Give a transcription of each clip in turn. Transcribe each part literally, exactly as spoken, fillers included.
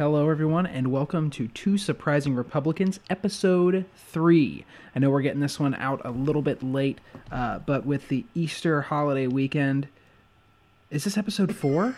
Hello, everyone, and welcome to Two Surprising Republicans, Episode three. I know we're getting this one out a little bit late, uh, but with the Easter holiday weekend... Is this Episode four?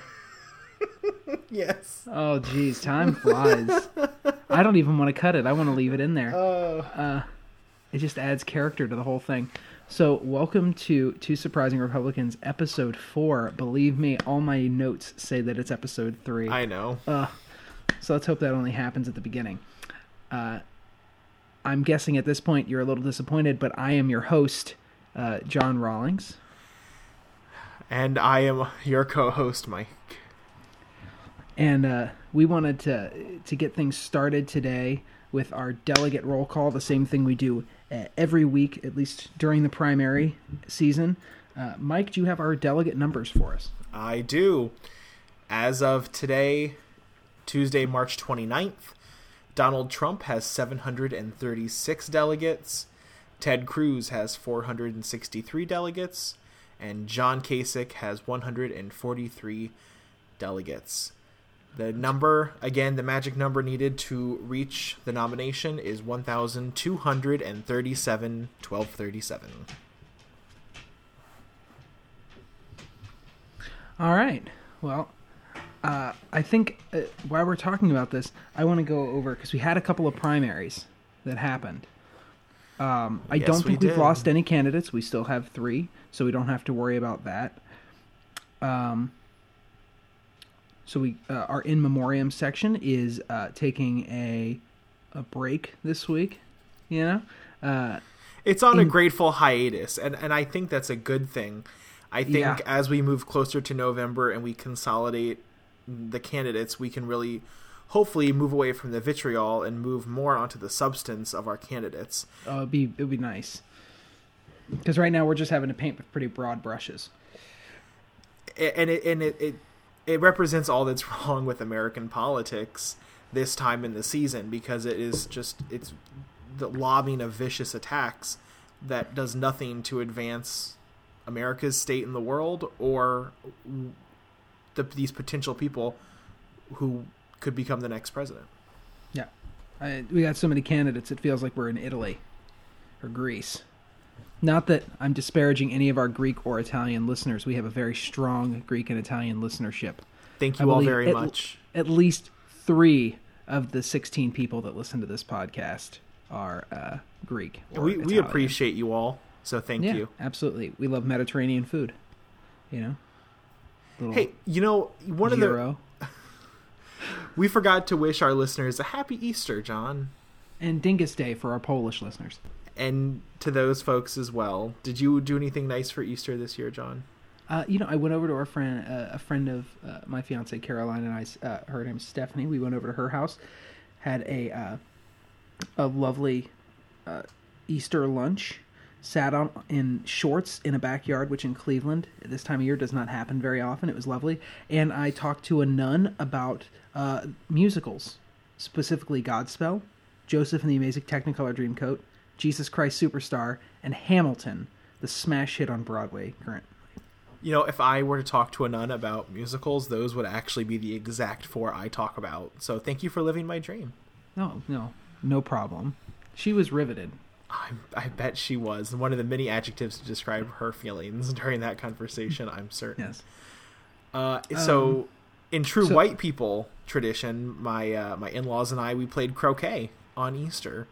Yes. Oh, geez, time flies. I don't even want to cut it. I want to leave it in there. Oh. Uh, it just adds character to the whole thing. So, welcome to Two Surprising Republicans, Episode four. Believe me, all my notes say that it's Episode three. I know. Uh, so let's hope that only happens at the beginning. Uh, I'm guessing at this point you're a little disappointed, but I am your host, uh, John Rawlings. And I am your co-host, Mike. And uh, we wanted to to get things started today with our delegate roll call, the same thing we do uh, every week, at least during the primary season. Uh, Mike, do you have our delegate numbers for us? I do. As of today, Tuesday, March twenty-ninth, Donald Trump has seven hundred thirty-six delegates, Ted Cruz has four hundred sixty-three delegates, and John Kasich has one hundred forty-three delegates. The number, again, the magic number needed to reach the nomination is one thousand two hundred thirty-seven, twelve thirty-seven. All right. Well, uh, I think uh, while we're talking about this, I want to go over, because we had a couple of primaries that happened. Um, I Yes, don't think we we've did. lost any candidates. We still have three, so we don't have to worry about that. Um, so we uh, our in memoriam section is uh, taking a a break this week. You know, uh, It's on a In- grateful hiatus, and, and I think that's a good thing. I think Yeah. as we move closer to November and we consolidate the candidates, we can really hopefully move away from the vitriol and move more onto the substance of our candidates. uh, it'd be it'd be nice, because right now we're just having to paint with pretty broad brushes. A- And it and it, it it represents all that's wrong with American politics this time in the season, because it is just it's the lobbying of vicious attacks that does nothing to advance America's state in the world or the, these potential people who could become the next president. Yeah, I, we got so many candidates. It feels like we're in Italy or Greece. Not that I'm disparaging any of our Greek or Italian listeners. We have a very strong Greek and Italian listenership. Thank I you all believe very at, much. At least three of the sixteen people that listen to this podcast are uh, Greek or We we Italian. appreciate you all, so thank yeah, you. absolutely. We love Mediterranean food. You know. Little Hey, you know, one of gyro. the we forgot to wish our listeners a happy Easter, John. And Dingus Day for our Polish listeners. And to those folks as well. Did you do anything nice for Easter this year, John? Uh, you know, I went over to our friend, uh, a friend of uh, my fiance Caroline, and I. Uh, her name's Stephanie. We went over to her house, had a uh, a lovely uh, Easter lunch. Sat on in shorts in a backyard, which in Cleveland at this time of year does not happen very often. It was lovely, and I talked to a nun about uh, musicals, specifically Godspell, Joseph and the Amazing Technicolor Dreamcoat, Jesus Christ Superstar, and Hamilton, the smash hit on Broadway currently. You know, if I were to talk to a nun about musicals, those would actually be the exact four I talk about. So thank you for living my dream. No, no, no problem. She was riveted. I, I bet she was. One of the many adjectives to describe her feelings during that conversation, I'm certain. Yes. Uh, so, Um, in true so- white people tradition, my uh, my in-laws and I, we played croquet on Easter.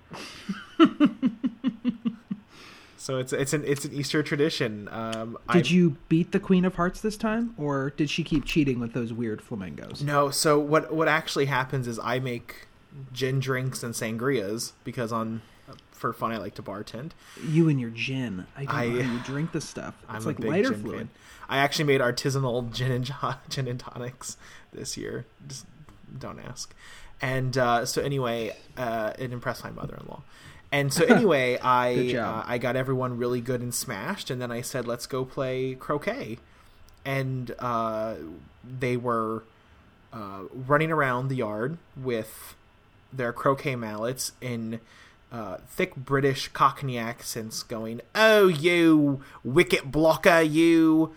So it's it's an it's an Easter tradition. Um, Did I, you beat the Queen of Hearts this time, or did she keep cheating with those weird flamingos? No. So what what actually happens is I make gin drinks and sangrias because on for fun I like to bartend. You and your gin. I don't I- know how you drink this stuff. I'm It's a like big lighter gin fluid. fan. I actually made artisanal gin and jo- gin and tonics this year. Just don't ask. And uh, so anyway, uh, it impressed my mother-in-law. And so anyway, Good I job. uh, I got everyone really good and smashed, and then I said, "Let's go play croquet." And uh, they were uh, running around the yard with their croquet mallets in uh, thick British Cockney accents, going, "Oh, you wicket blocker, you!"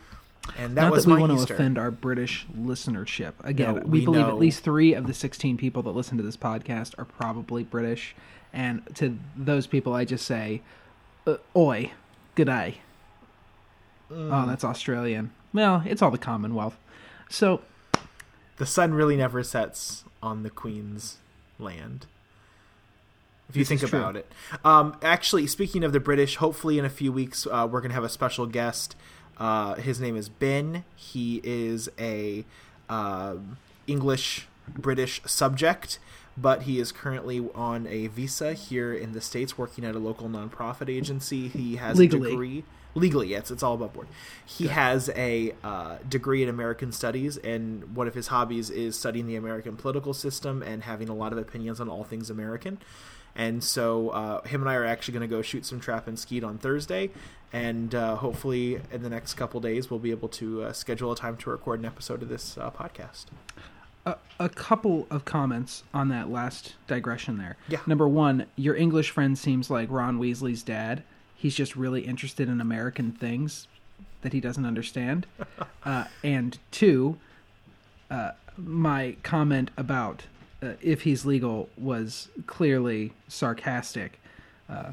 And that Not was that we my want Easter. to offend our British listenership. Again, No, we, we believe know. at least three of the sixteen people that listen to this podcast are probably British. And to those people, I just say, uh, oi, g'day. Mm. Oh, that's Australian. Well, it's all the Commonwealth. So, The sun really never sets on the Queen's land, if you This think is true. about it. Um, actually, speaking of the British, hopefully in a few weeks uh, we're going to have a special guest. Uh, his name is Ben. He is a uh, English British subject, but he is currently on a visa here in the States working at a local nonprofit agency. He has Legally. a degree. Legally, yes, it's all above board. He has a uh, degree in American Studies, and one of his hobbies is studying the American political system and having a lot of opinions on all things American. And so uh, him and I are actually going to go shoot some trap and skeet on Thursday, and uh, hopefully in the next couple days we'll be able to uh, schedule a time to record an episode of this uh, podcast. a, a couple of comments on that last digression there. Yeah. Number one, your English friend seems like Ron Weasley's dad. He's just really interested in American things that he doesn't understand. uh, and two, uh, my comment about uh, if he's legal was clearly sarcastic. Uh,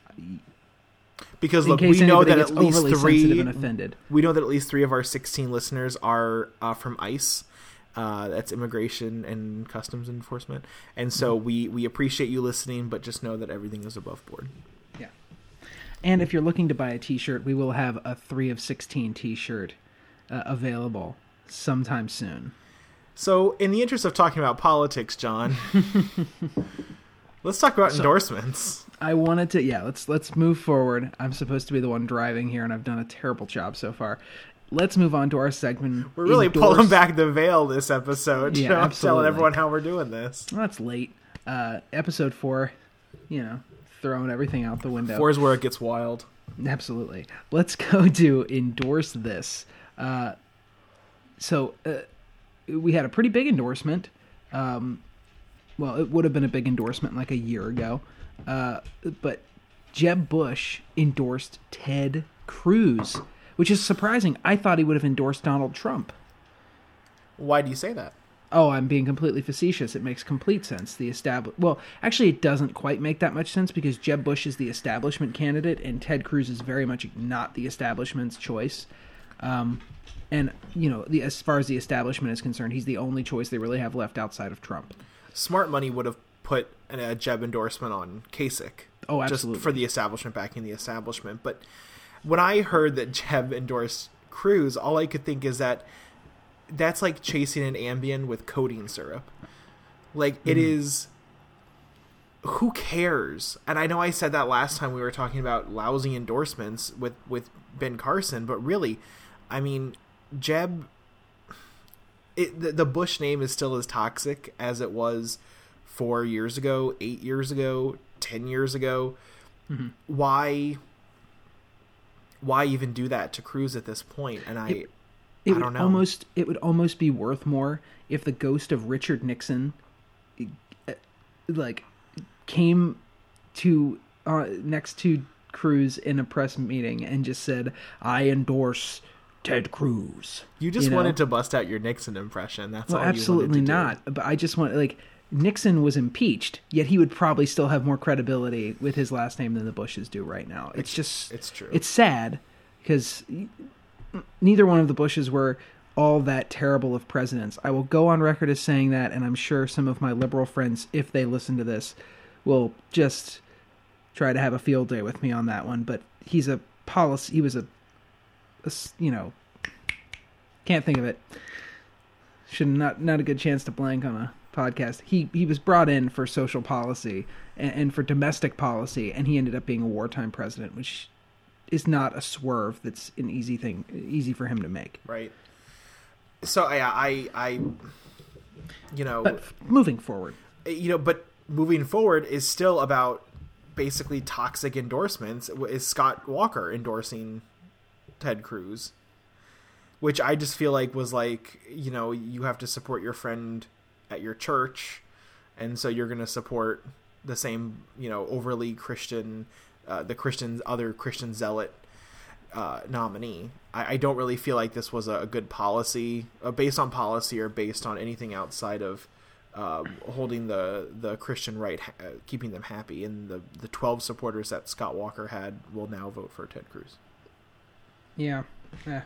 Because in look, case we know anybody that gets at least overly sensitive three and offended. we know that at least three of our sixteen listeners are uh, from ICE. Uh, that's Immigration and Customs Enforcement, and so we we appreciate you listening, but just know that everything is above board. Yeah. And if you're looking to buy a t-shirt, we will have a three of sixteen t-shirt uh, available sometime soon. So, in the interest of talking about politics, John, let's talk about So- endorsements. I wanted to, yeah, let's let's move forward. I'm supposed to be the one driving here, and I've done a terrible job so far. Let's move on to our segment. We're really Endorse- pulling back the veil this episode. Yeah, you know, absolutely. telling everyone how we're doing this. Well, that's late. Uh, episode four, you know, throwing everything out the window. Four's where it gets wild. Absolutely. Let's go to endorse this. Uh, so uh, we had a pretty big endorsement. Um, well, it would have been a big endorsement like a year ago. Uh, but Jeb Bush endorsed Ted Cruz, which is surprising. I thought he would have endorsed Donald Trump. Why do you say that? Oh, I'm being completely facetious. It makes complete sense. The estab- Well, actually, it doesn't quite make that much sense because Jeb Bush is the establishment candidate, and Ted Cruz is very much not the establishment's choice. Um, and you know, the, as far as the establishment is concerned, he's the only choice they really have left outside of Trump. Smart money would have put an, a Jeb endorsement on Kasich. Oh, absolutely. Just for the establishment backing the establishment. But when I heard that Jeb endorsed Cruz, all I could think is that that's like chasing an Ambien with codeine syrup. Like, it Mm-hmm. is... Who cares? And I know I said that last time we were talking about lousy endorsements with, with Ben Carson, but really, I mean, Jeb... It, the, the Bush name is still as toxic as it was four years ago, eight years ago, ten years ago. Mm-hmm. Why? Why even do that to Cruz at this point? And I, It- It I would don't know. almost it would almost be worth more if the ghost of Richard Nixon, uh, like, came to uh, next to Cruz in a press meeting and just said, "I endorse Ted Cruz." you just you know? wanted to bust out your Nixon impression. That's Well, all. absolutely you wanted to not. But I just want like Nixon was impeached, yet he would probably still have more credibility with his last name than the Bushes do right now. It's, just It's true. It's sad because neither one of the Bushes were all that terrible of presidents. I will go on record as saying that, and I'm sure some of my liberal friends, if they listen to this, will just try to have a field day with me on that one. But he's a policy. He was a, a s- you know, can't think of it. Should not not a good chance to blank on a podcast. He he was brought in for social policy and, and for domestic policy, and he ended up being a wartime president, which is not a swerve. That's an easy thing, easy for him to make. right. So I, I, I, you know, But f- moving forward, you know, but moving forward is still about basically toxic endorsements. Is Scott Walker endorsing Ted Cruz? Which I just feel like was like, you know, you have to support your friend at your church, and so you're going to support the same, you know, overly Christian, uh, the Christians, other Christian zealot. uh, nominee. I, I don't really feel like this was a, a good policy, uh, based on policy or based on anything outside of uh, holding the the Christian right, ha- uh, keeping them happy. And the the twelve supporters that Scott Walker had will now vote for Ted Cruz. Yeah. Yeah.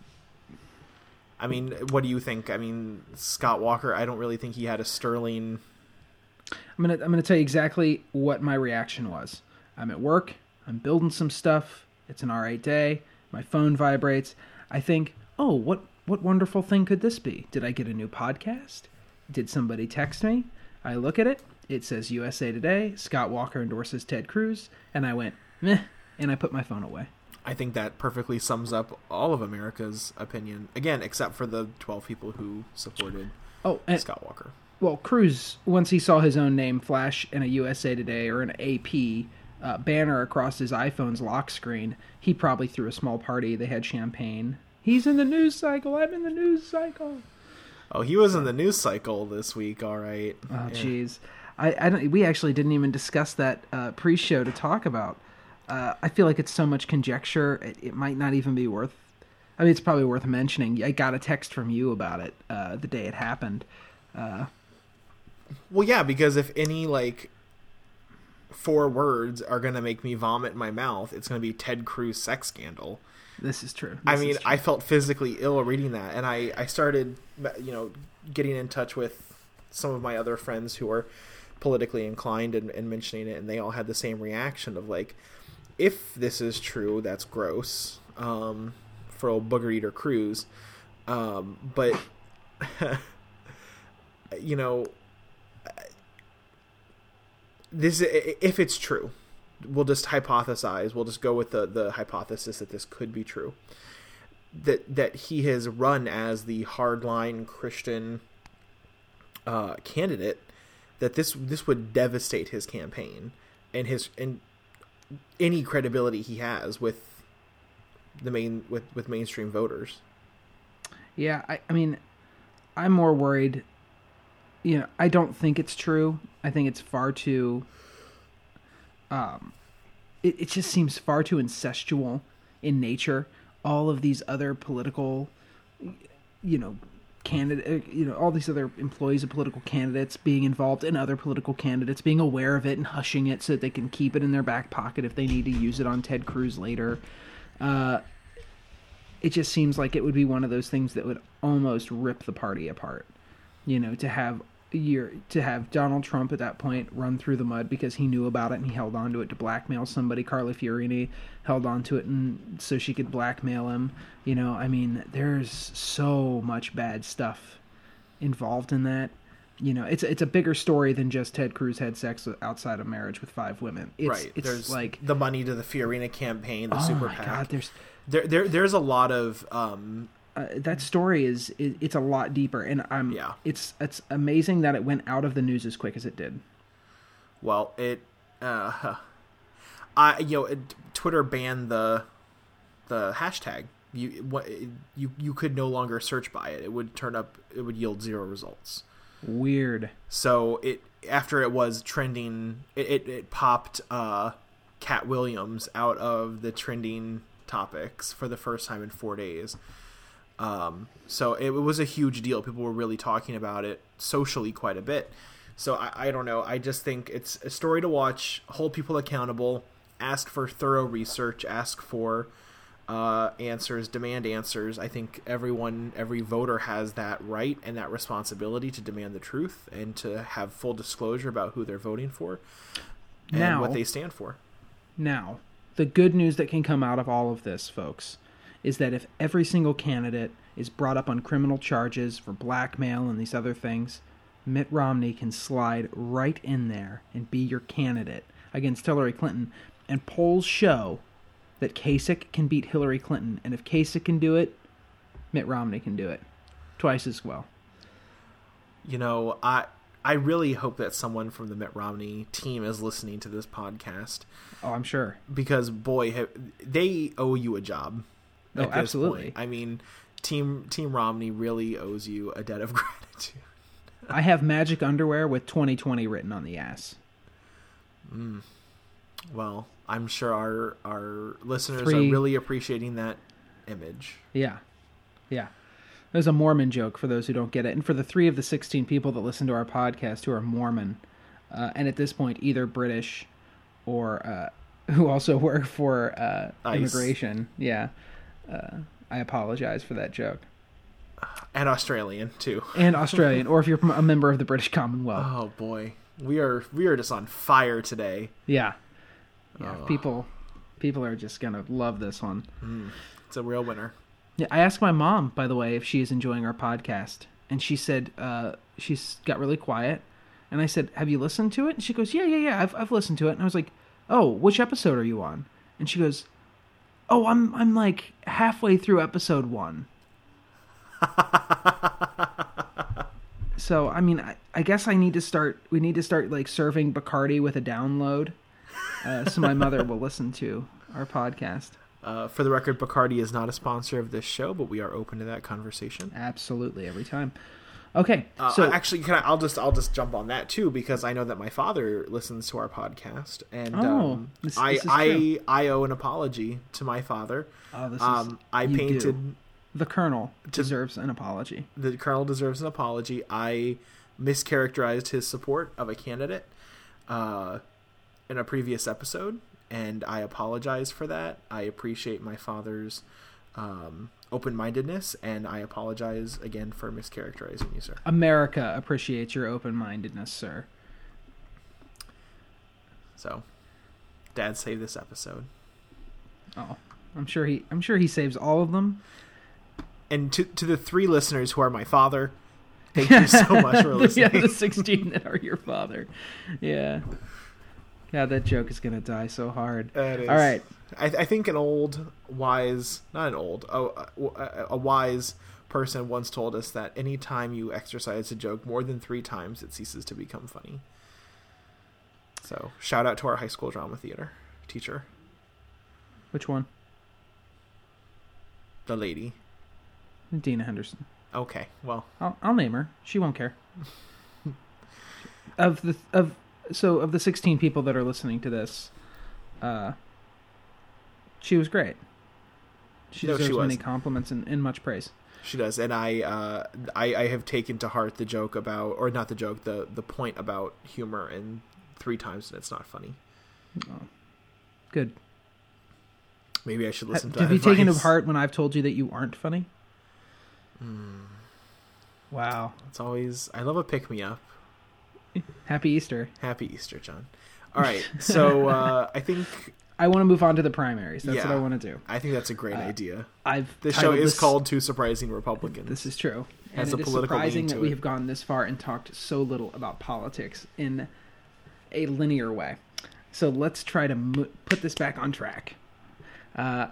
I mean, what do you think? I mean, Scott Walker, I don't really think he had a sterling. I'm gonna I'm gonna tell you exactly what my reaction was. I'm at work. I'm building some stuff. It's an all right day. My phone vibrates. I think, oh, what what wonderful thing could this be? Did I get a new podcast? Did somebody text me? I look at it. It says U S A Today. Scott Walker endorses Ted Cruz, and I went meh, and I put my phone away. I think that perfectly sums up all of America's opinion. Again, except for the twelve people who supported oh, and, Scott Walker. Well, Cruz, once he saw his own name flash in a U S A Today or an A P uh, banner across his iPhone's lock screen, he probably threw a small party. They had champagne. He's in the news cycle. I'm in the news cycle. Oh, he was in the news cycle this week. All right. Oh, jeez. Yeah. I, I don't. We actually didn't even discuss that uh, pre-show to talk about. Uh, I feel like it's so much conjecture. It, it might not even be worth. I mean, it's probably worth mentioning. I got a text from you about it uh, the day it happened. Uh, well, yeah, because if any like four words are gonna make me vomit in my mouth, it's gonna be Ted Cruz sex scandal. This is true. This I mean, true. I felt physically ill reading that, and I I started, you know, getting in touch with some of my other friends who are politically inclined and, and mentioning it, and they all had the same reaction of like, if this is true, that's gross um, for old booger eater Cruz. Um, but, you know, this if it's true, we'll just hypothesize. We'll just go with the, the hypothesis that this could be true. That that he has run as the hardline Christian uh, candidate. That this this would devastate his campaign and his and any credibility he has with the main with, with mainstream voters. Yeah, I, I mean, I'm more worried. You know, I don't think it's true. I think it's far too. Um, it it just seems far too incestual in nature. All of these other political, you know, candidate, you know, all these other employees of political candidates being involved in other political candidates, being aware of it and hushing it so that they can keep it in their back pocket if they need to use it on Ted Cruz later. Uh, it just seems like it would be one of those things that would almost rip the party apart. You know, to have year to have Donald Trump at that point run through the mud because he knew about it and he held on to it to blackmail somebody. Carla Fiorini held on to it and so she could blackmail him. You know, I mean, there's so much bad stuff involved in that. You know, it's it's a bigger story than just Ted Cruz had sex outside of marriage with five women. It's, right. It's there's like the money to the Fiorina campaign, the oh super my PAC. God, there's there there there's a lot of um, Uh, that story is it, it's a lot deeper, and I'm yeah. It's it's amazing that it went out of the news as quick as it did. Well, it, uh, I you know, it, Twitter banned the the hashtag. You what you you could no longer search by it. It would turn up. It would yield zero results. Weird. So it after it was trending, it it, it popped uh, Cat Williams out of the trending topics for the first time in four days. Um, so it, it was a huge deal. People were really talking about it socially quite a bit. So I, I don't know. I just think it's a story to watch, hold people accountable, ask for thorough research, ask for uh, answers, demand answers. I think everyone, every voter has that right and that responsibility to demand the truth and to have full disclosure about who they're voting for and now, what they stand for. Now, the good news that can come out of all of this, folks, is that if every single candidate is brought up on criminal charges for blackmail and these other things, Mitt Romney can slide right in there and be your candidate against Hillary Clinton. And polls show that Kasich can beat Hillary Clinton. And if Kasich can do it, Mitt Romney can do it. Twice as well. You know, I I really hope that someone from the Mitt Romney team is listening to this podcast. Oh, I'm sure. Because, boy, have, they owe you a job. Oh, absolutely. Point. I mean, Team Team Romney really owes you a debt of gratitude. I have magic underwear with twenty twenty written on the ass. Mm. Well, I'm sure our our listeners Three. are really appreciating that image. Yeah. Yeah. There's a Mormon joke for those who don't get it. And for the three of the sixteen people that listen to our podcast who are Mormon, uh, and at this point either British or uh, who also work for uh, immigration, yeah, uh, I apologize for that joke. And Australian, too. And Australian, or if you're a member of the British Commonwealth. Oh, boy. We are we are just on fire today. Yeah. Yeah, Oh. people people are just going to love this one. Mm, it's a real winner. Yeah, I asked my mom, by the way, if she is enjoying our podcast, and she said uh, she's got really quiet. And I said, "Have you listened to it?" And she goes, "Yeah, yeah, yeah. I've I've listened to it." And I was like, "Oh, which episode are you on?" And she goes, "Oh, I'm I'm like halfway through episode one." So I mean, I, I guess I need to start. We need to start like serving Bacardi with a download, uh, so my mother will listen to our podcast. Uh, for the record, Bacardi is not a sponsor of this show, but we are open to that conversation. Absolutely, every time. Okay, Uh, so actually, can I, I'll just I'll just jump on that too, because I know that my father listens to our podcast, and Oh, um, this- I this is I true. I owe an apology to my father. oh, this is, Um, I you painted do. The Colonel to- deserves an apology. the Colonel deserves an apology. I mischaracterized his support of a candidate uh, in a previous episode, and I apologize for that. I appreciate my father's um, open-mindedness, and I apologize again for mischaracterizing you, sir. America appreciates your open-mindedness, sir. So, Dad, save this episode. Oh, I'm sure he. I'm sure he saves all of them. And to to the three listeners who are my father, thank you so much for listening. Yeah, the sixteen that are your father. Yeah. God, that joke is gonna die so hard. It is. All right. I, I think an old, wise, not an old, a, a, a wise person once told us that any time you exercise a joke more than three times, it ceases to become funny. So, shout out to our high school drama theater teacher, Which one? the lady. Dina Henderson. Okay, well, I'll, I'll name her. She won't care. of the of so of the sixteen people that are listening to this, uh, she was great. She No, she deserves was. many compliments and, and much praise. she does, and I, uh, I, I have taken to heart the joke about, or not the joke, the the point about humor, and three times and it's not funny. Oh, good. Maybe I should listen to Have that you taken to advice. heart when I've told you that you aren't funny? Mm, Wow. it's always, I love a pick me up. Happy Easter. Happy Easter, John. All right, so uh, I think I want to move on to the primaries. That's Yeah. what I want to do. I think that's a great Uh, idea. I've This show titled is this- called Two Surprising Republicans. This is true. Has and a it is political surprising lean that to we it. have gone this far and talked so little about politics in a linear way. So let's try to mo- put this back on track. Uh,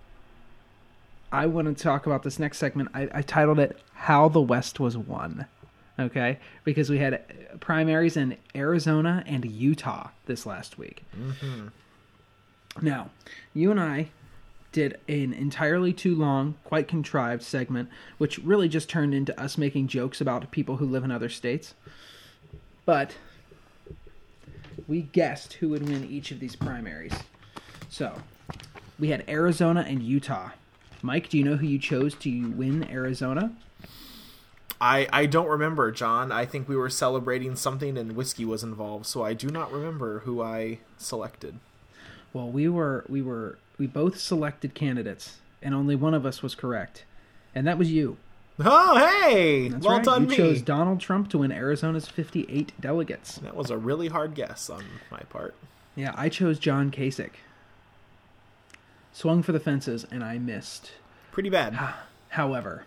I want to talk about this next segment. I, I titled it "How the West Was Won." Okay, because we had primaries in Arizona and Utah this last week. Mhm. Now, you and I did an entirely too long, quite contrived segment, which really just turned into us making jokes about people who live in other states. But we guessed who would win each of these primaries. So, we had Arizona and Utah. Mike, do you know who you chose to win Arizona? I, I don't remember, John. I think we were celebrating something and whiskey was involved, so I do not remember who I selected. Well, we were we were we both selected candidates, and only one of us was correct, and that was you. Oh, hey! That's well right. done, you me. chose Donald Trump to win Arizona's fifty-eight delegates. That was a really hard guess on my part. Yeah, I chose John Kasich. Swung for the fences, and I missed. Pretty bad. However,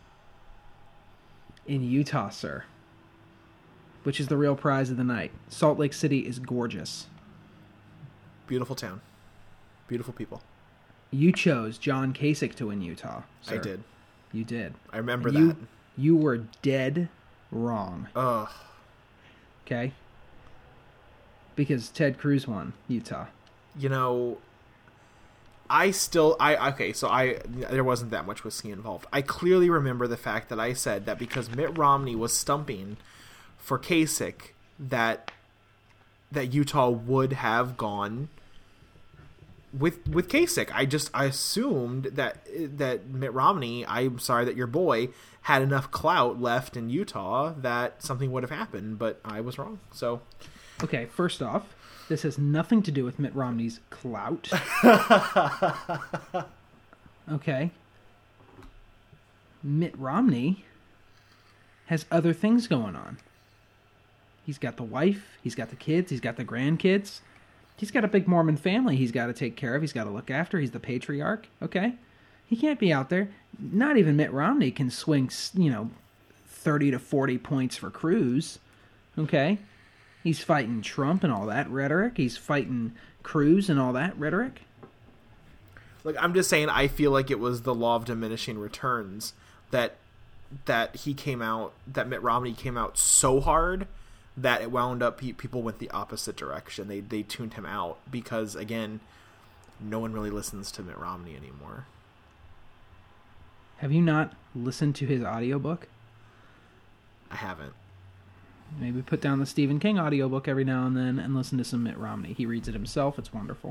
in Utah, sir, which is the real prize of the night, Salt Lake City is gorgeous. Beautiful town. Beautiful people. You chose John Kasich to win Utah, sir. I did. You did. I remember And you, that. You were dead wrong, Ugh. okay? Because Ted Cruz won Utah. You know, I still I okay, so I there wasn't that much whiskey involved. I clearly remember the fact that I said that because Mitt Romney was stumping for Kasich, that that Utah would have gone with with Kasich. I just I assumed that that Mitt Romney, I'm sorry that your boy, had enough clout left in Utah that something would have happened, but I was wrong. So, okay, first off, this has nothing to do with Mitt Romney's clout. Okay. Mitt Romney has other things going on. He's got the wife, he's got the kids, he's got the grandkids. He's got a big Mormon family he's got to take care of, he's got to look after. He's the patriarch, okay? He can't be out there. Not even Mitt Romney can swing, you know, thirty to forty points for Cruz, okay? He's fighting Trump and all that rhetoric. He's fighting Cruz and all that rhetoric. Like, I'm just saying, I feel like it was the law of diminishing returns that that he came out, that Mitt Romney came out so hard that it wound up people went the opposite direction. They they tuned him out because, again, no one really listens to Mitt Romney anymore. Have you not listened to his audiobook? I haven't. Maybe put down the Stephen King audiobook every now and then and listen to some Mitt Romney. He reads it himself. It's wonderful.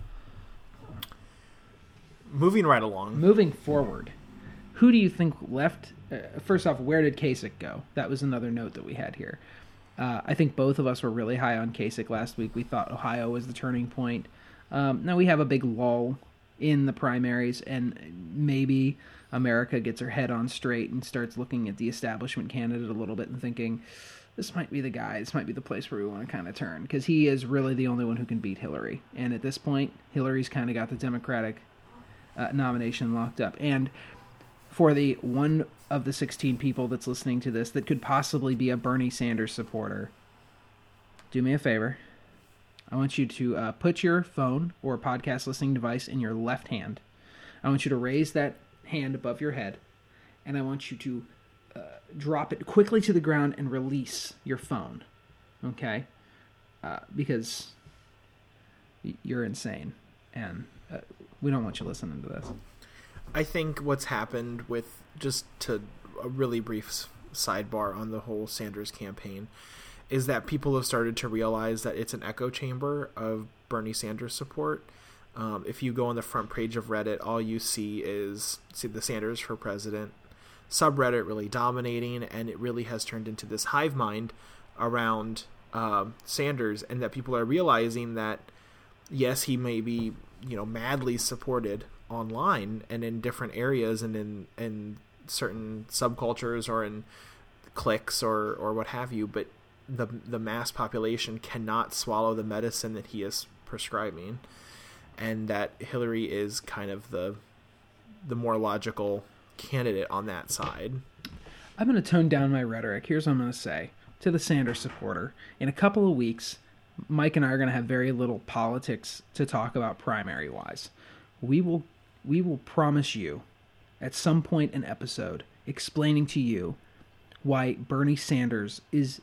Moving right along. Moving forward. Who do you think left? Uh, first off, where did Kasich go? That was another note that we had here. Uh, I think both of us were really high on Kasich last week. We thought Ohio was the turning point. Um, now we have a big lull in the primaries, and maybe America gets her head on straight and starts looking at the establishment candidate a little bit and thinking, this might be the guy, this might be the place where we want to kind of turn, because he is really the only one who can beat Hillary. And at this point, Hillary's kind of got the Democratic uh, nomination locked up. And for the one of the sixteen people that's listening to this that could possibly be a Bernie Sanders supporter, do me a favor. I want you to uh, put your phone or podcast listening device in your left hand. I want you to raise that hand above your head, and I want you to uh, drop it quickly to the ground and release your phone, okay? Uh, because you're insane, and uh, we don't want you listening to this. I think what's happened with, just to a really brief sidebar on the whole Sanders campaign, is that people have started to realize that it's an echo chamber of Bernie Sanders support. Um, if you go on the front page of Reddit, all you see is see the Sanders for President subreddit really dominating, and it really has turned into this hive mind around uh, Sanders, and that people are realizing that, yes, he may be, you know, madly supported online and in different areas and in, in certain subcultures or in cliques or, or what have you, but the the mass population cannot swallow the medicine that he is prescribing, and that Hillary is kind of the the more logical candidate on that side. I'm going to tone down my rhetoric. Here's what I'm going to say to the Sanders supporter. In a couple of weeks, Mike and I are going to have very little politics to talk about primary-wise. We will we will promise you at some point in episode explaining to you why Bernie Sanders is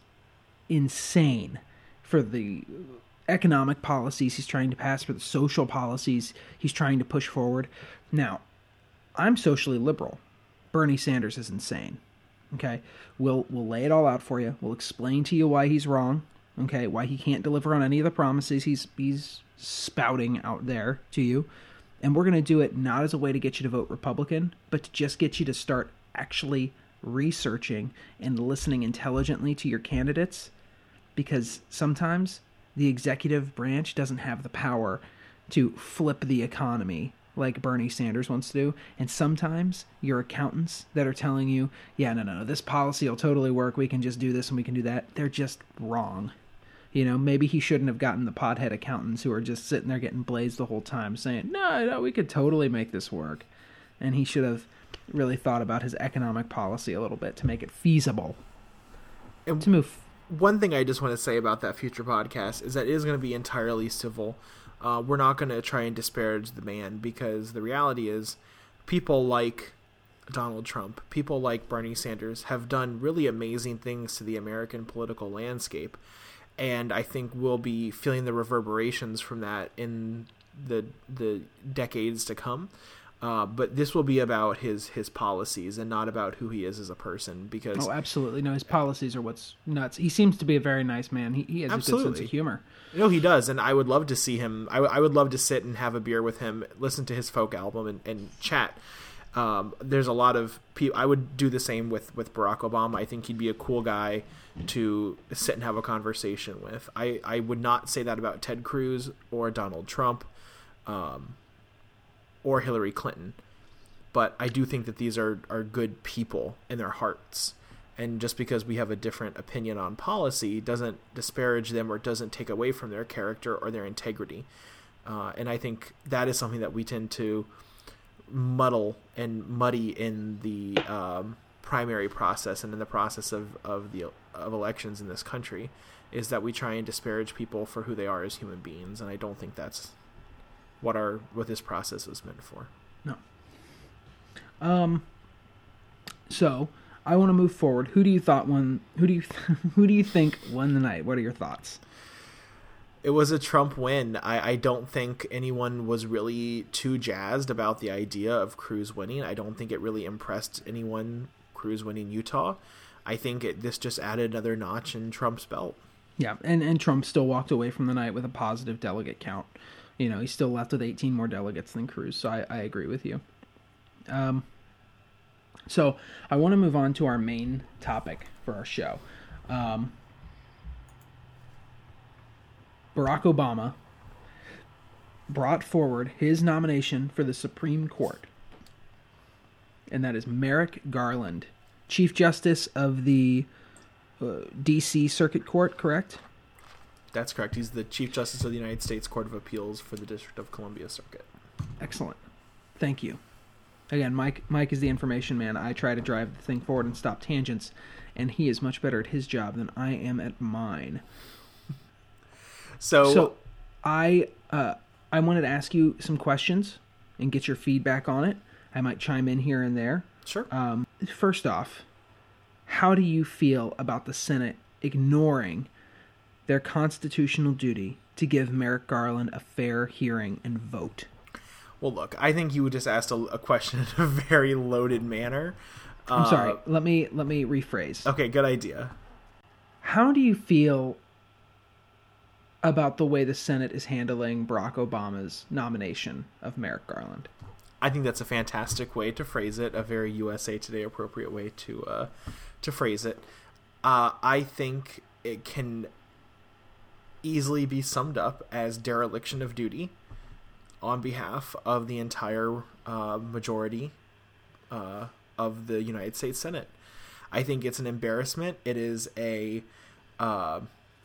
insane for the economic policies he's trying to pass, for the social policies he's trying to push forward. Now, I'm socially liberal. Bernie Sanders is insane. Okay? We'll we'll lay it all out for you. We'll explain to you why he's wrong. Okay? Why he can't deliver on any of the promises he's he's spouting out there to you. And we're going to do it not as a way to get you to vote Republican, but to just get you to start actually researching and listening intelligently to your candidates, because sometimes the executive branch doesn't have the power to flip the economy like Bernie Sanders wants to do, and sometimes your accountants that are telling you, yeah, no, no, no, this policy will totally work, we can just do this and we can do that, they're just wrong. You know, maybe he shouldn't have gotten the pothead accountants who are just sitting there getting blazed the whole time saying, no, no, we could totally make this work. And he should have really thought about his economic policy a little bit to make it feasible. And to move. One thing I just want to say about that future podcast is that it is going to be entirely civil. Uh, we're not going to try and disparage the man, because the reality is people like Donald Trump, people like Bernie Sanders have done really amazing things to the American political landscape. And I think we'll be feeling the reverberations from that in the the decades to come. Uh, but this will be about his his policies and not about who he is as a person. Because oh, absolutely no, his policies are what's nuts. He seems to be a very nice man. He he has absolutely. a good sense of humor. No, he does, and I would love to see him. I, w- I would love to sit and have a beer with him, listen to his folk album, and, and chat. Um, there's a lot of people. I would do the same with, with Barack Obama. I think he'd be a cool guy to sit and have a conversation with. I, I would not say that about Ted Cruz or Donald Trump, um, or Hillary Clinton. But I do think that these are, are good people in their hearts. And just because we have a different opinion on policy doesn't disparage them or doesn't take away from their character or their integrity. Uh, and I think that is something that we tend to muddle and muddy in the um, primary process and in the process of, of the of elections in this country, is that we try and disparage people for who they are as human beings. And I don't think that's what our what this process was meant for. No. Um. So I want to move forward. Who do you thought won? Who do you who do you think won the night? What are your thoughts? It was a Trump win. I, I don't think anyone was really too jazzed about the idea of Cruz winning. I don't think it really impressed anyone, Cruz winning Utah. I think it, this just added another notch in Trump's belt. Yeah, and, and Trump still walked away from the night with a positive delegate count. You know, he still left with eighteen more delegates than Cruz, so I, I agree with you. Um, so I want to move on to our main topic for our show. Um, Barack Obama brought forward his nomination for the Supreme Court, and that is Merrick Garland, Chief Justice of the uh, D C Circuit Court, correct? That's correct. He's the Chief Justice of the United States Court of Appeals for the District of Columbia Circuit. Excellent. Thank you. Again, Mike Mike is the information man. I try to drive the thing forward and stop tangents, and he is much better at his job than I am at mine. So, so I uh, I wanted to ask you some questions and get your feedback on it. I might chime in here and there. Sure. Um, first off, how do you feel about the Senate ignoring their constitutional duty to give Merrick Garland a fair hearing and vote? Well, look, I think you just asked a, a question in a very loaded manner. I'm uh, sorry. Let me let me rephrase. Okay, good idea. How do you feel about the way the Senate is handling Barack Obama's nomination of Merrick Garland? I think that's a fantastic way to phrase it, a very U S A Today appropriate way to uh, to phrase it. Uh, I think it can easily be summed up as dereliction of duty on behalf of the entire uh, majority uh, of the United States Senate. I think it's an embarrassment. It is a uh,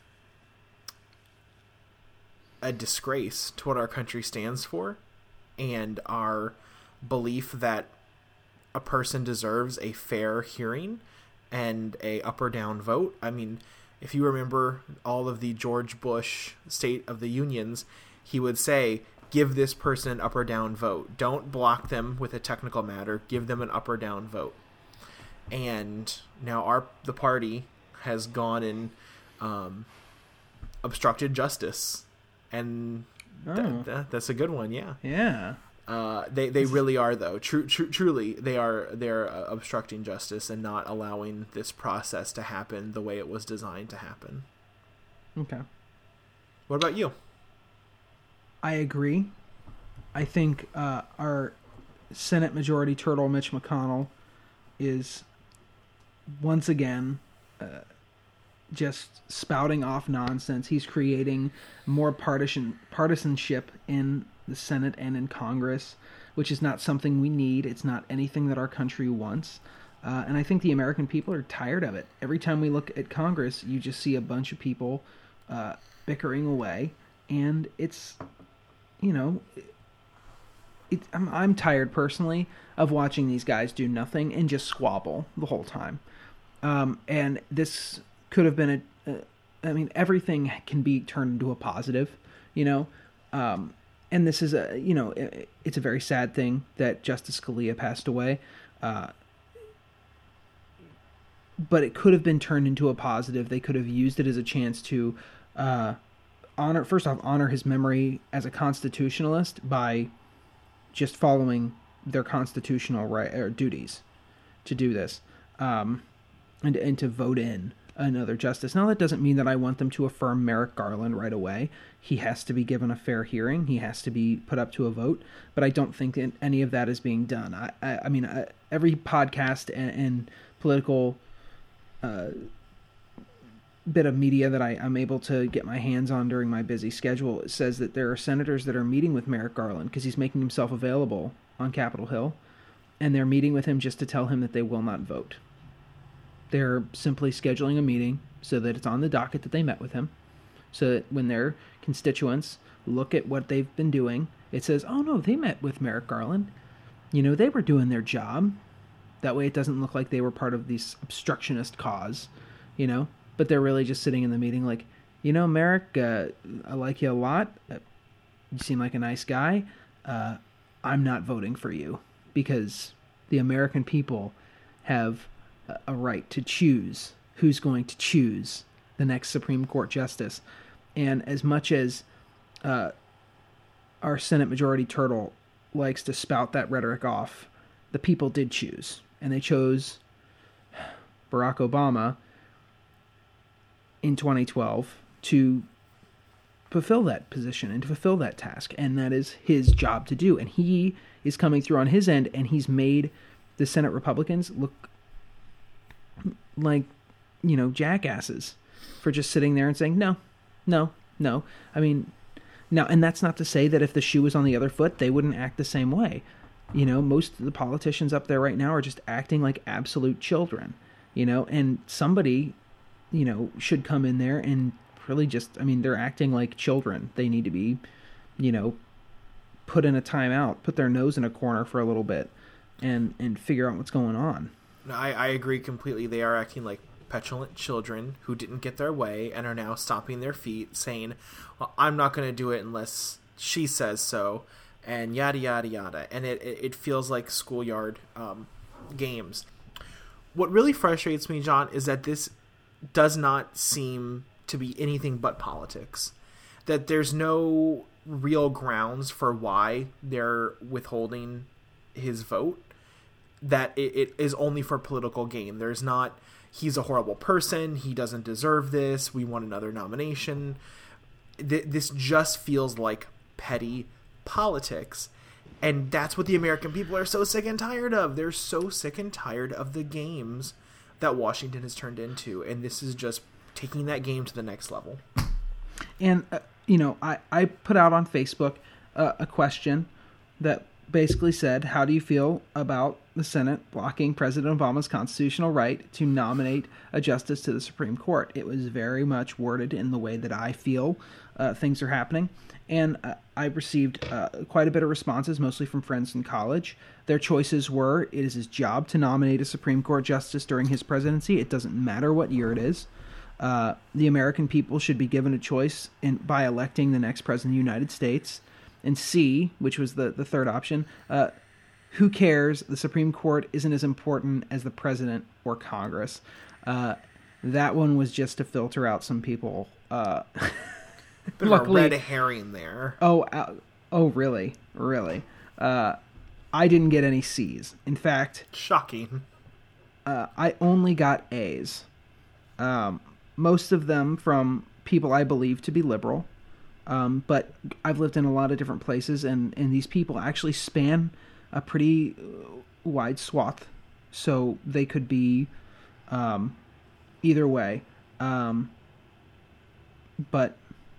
a disgrace to what our country stands for and our belief that a person deserves a fair hearing and a up or down vote. I mean, if you remember all of the George Bush State of the Unions, he would say, give this person an up or down vote. Don't block them with a technical matter. Give them an up or down vote. And now our the party has gone and um, obstructed justice. And oh. th- th- that's a good one, yeah. Yeah. Uh, they they really are though. True, tr- truly, they are they're uh, obstructing justice and not allowing this process to happen the way it was designed to happen. Okay. What about you? I agree. I think uh, our Senate Majority Turtle Mitch McConnell is once again uh, just spouting off nonsense. He's creating more partisan partisanship in the Senate and in Congress, which is not something we need. It's not anything that our country wants. Uh, and I think the American people are tired of it. Every time we look at Congress, you just see a bunch of people uh, bickering away. And it's, you know, it, I'm, I'm tired personally of watching these guys do nothing and just squabble the whole time. Um, and this could have been a, a, I mean, everything can be turned into a positive, you know. Um, and this is a, you know, it, it's a very sad thing that Justice Scalia passed away. Uh, but it could have been turned into a positive. They could have used it as a chance to uh, honor, first off, honor his memory as a constitutionalist by just following their constitutional right or duties to do this, um, and and to vote in another justice. Now, that doesn't mean that I want them to affirm Merrick Garland right away. He has to be given a fair hearing. He has to be put up to a vote. But I don't think that any of that is being done. I, I, I mean, I, every podcast and, and political uh, bit of media that I, I'm able to get my hands on during my busy schedule says that there are senators that are meeting with Merrick Garland because he's making himself available on Capitol Hill, and they're meeting with him just to tell him that they will not vote. They're simply scheduling a meeting so that it's on the docket that they met with him, so that when their constituents look at what they've been doing, it says, oh no, they met with Merrick Garland. You know, they were doing their job. That way it doesn't look like they were part of this obstructionist cause, you know, but they're really just sitting in the meeting like, you know, Merrick, uh, I like you a lot. Uh, you seem like a nice guy. Uh, I'm not voting for you because the American people have a right to choose who's going to choose the next Supreme Court justice. And as much as uh, our Senate Majority Turtle likes to spout that rhetoric off, the people did choose. And they chose Barack Obama in twenty twelve to fulfill that position and to fulfill that task. And that is his job to do. And he is coming through on his end, and he's made the Senate Republicans look like, you know, jackasses for just sitting there and saying, no, no, no. I mean, now, and that's not to say that if the shoe was on the other foot, they wouldn't act the same way. You know, most of the politicians up there right now are just acting like absolute children, you know, and somebody, you know, should come in there and really just, I mean, they're acting like children. They need to be, you know, put in a timeout, put their nose in a corner for a little bit and, and figure out what's going on. No, I, I agree completely. They are acting like petulant children who didn't get their way and are now stomping their feet, saying, well, I'm not going to do it unless she says so, and yada, yada, yada. And it, it, it feels like schoolyard um, games. What really frustrates me, John, is that this does not seem to be anything but politics. That there's no real grounds for why they're withholding his vote. That it, it is only for political gain. There's not, he's a horrible person, he doesn't deserve this, we want another nomination. Th- this just feels like petty politics. And that's what the American people are so sick and tired of. They're so sick and tired of the games that Washington has turned into. And this is just taking that game to the next level. And, uh, you know, I, I put out on Facebook uh, a question that basically said, how do you feel about the Senate blocking President Obama's constitutional right to nominate a justice to the Supreme Court? It was very much worded in the way that I feel uh, things are happening. And uh, I received uh, quite a bit of responses, mostly from friends in college. Their choices were, it is his job to nominate a Supreme Court justice during his presidency. It doesn't matter what year it is. Uh, the American people should be given a choice in, by electing the next president of the United States. And C, which was the, the third option, uh, who cares? The Supreme Court isn't as important as the president or Congress. Uh, that one was just to filter out some people. Uh, Bit luckily, of a red herring there. Oh, uh, oh, really? Really? Uh, I didn't get any C's. In fact... Shocking. Uh, I only got A's. Um, most of them from people I believe to be liberal. Um, but I've lived in a lot of different places, and, and these people actually span a pretty wide swath. So they could be um, either way. Um, but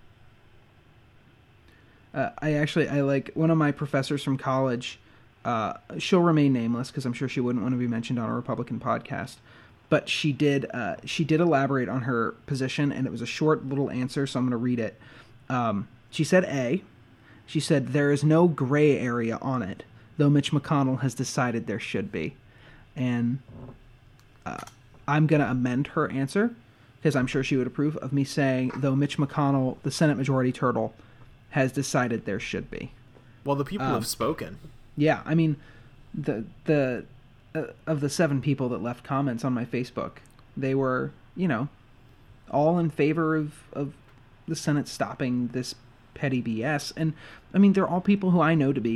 uh, I actually, I like, one of my professors from college, uh, she'll remain nameless because I'm sure she wouldn't want to be mentioned on a Republican podcast. But she did, uh, she did elaborate on her position, and it was a short little answer, so I'm going to read it. Um, she said A. She said, there is no gray area on it, though Mitch McConnell has decided there should be. And uh, I'm going to amend her answer, because I'm sure she would approve of me saying, though Mitch McConnell, the Senate Majority Turtle, has decided there should be. Well, the people um, have spoken. Yeah, I mean, the the uh, of the seven people that left comments on my Facebook, they were, you know, all in favor of, of the Senate stopping this petty B S. And, I mean, they're all people who I know to be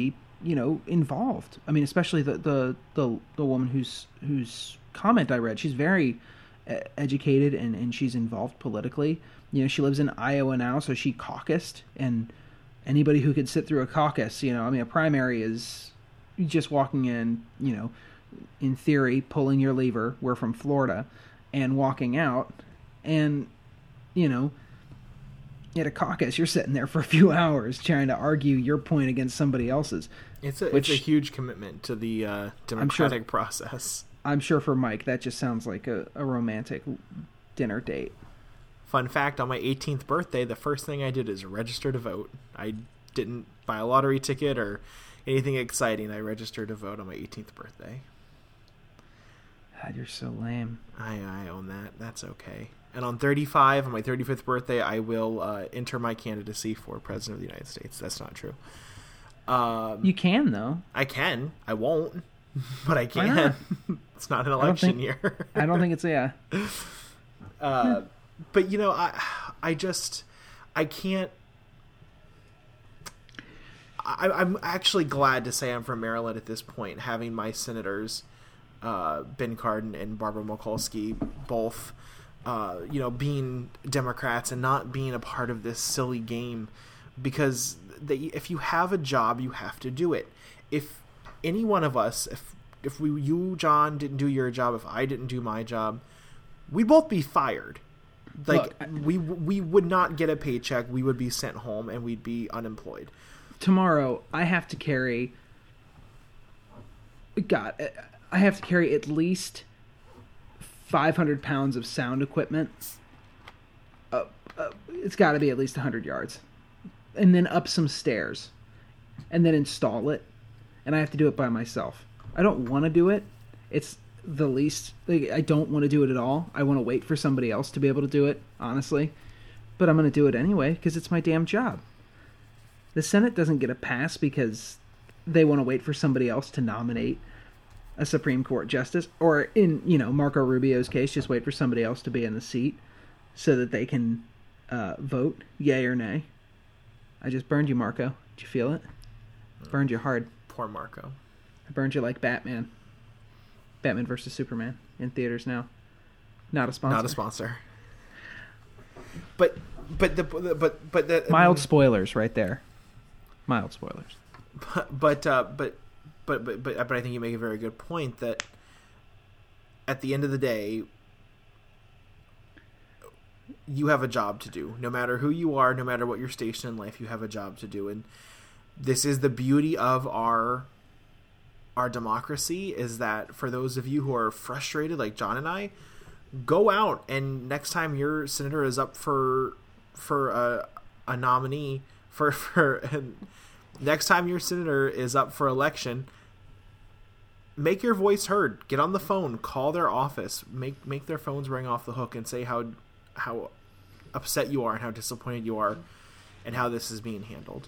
you know, involved. I mean, especially the the the, the woman whose whose comment I read. She's very uh, educated and, and she's involved politically. You know, she lives in Iowa now, so she caucused, and anybody who could sit through a caucus, you know, I mean, a primary is just walking in, you know, in theory, pulling your lever. We're from Florida, and walking out, and, you know, at a caucus, you're sitting there for a few hours trying to argue your point against somebody else's. It's a, which, it's a huge commitment to the uh, democratic I'm sure, process. I'm sure for Mike, that just sounds like a, a romantic dinner date. Fun fact, on my eighteenth birthday, the first thing I did is register to vote. I didn't buy a lottery ticket or anything exciting. I registered to vote on my eighteenth birthday. God, you're so lame. I, I own that. That's okay. And on thirty-five, on my thirty-fifth birthday, I will uh, enter my candidacy for President of the United States. That's not true. Um, you can, though. I can. I won't. But I can. Not? It's not an election think, year. I don't think it's, yeah. Uh, but, you know, I I just, I can't. I, I'm actually glad to say I'm from Maryland at this point, having my senators, uh, Ben Cardin and Barbara Mikulski, both, uh, you know, being Democrats and not being a part of this silly game, because they, if you have a job, you have to do it. If any one of us, if if we, you, John, didn't do your job, if I didn't do my job, we'd both be fired. Like, Look, we we would not get a paycheck. We would be sent home, and we'd be unemployed. Tomorrow, I have to carry. God, I have to carry at least five hundred pounds of sound equipment. Uh, uh, it's got to be at least one hundred yards, and then up some stairs, and then install it. And I have to do it by myself. I don't want to do it. It's the least, like, I don't want to do it at all. I want to wait for somebody else to be able to do it, honestly. But I'm going to do it anyway because it's my damn job. The Senate doesn't get a pass because they want to wait for somebody else to nominate a Supreme Court justice. Or in, you know, Marco Rubio's case, just wait for somebody else to be in the seat so that they can uh, vote, yay or nay. I just burned you, Marco. Did you feel it? Burned you hard. Poor Marco. I burned you like Batman. Batman versus Superman in theaters now. Not a sponsor. Not a sponsor. But but the but but the mild spoilers right there. Mild spoilers. But but uh, but, but but but but I think you make a very good point that at the end of the day, you have a job to do. No matter who you are, no matter what your station in life, you have a job to do. And this is the beauty of our our democracy, is that for those of you who are frustrated like John and I, go out and next time your senator is up for for a, a nominee for for and next time your senator is up for election, make your voice heard. Get on the phone, call their office, make make their phones ring off the hook and say how how upset you are and how disappointed you are and how this is being handled.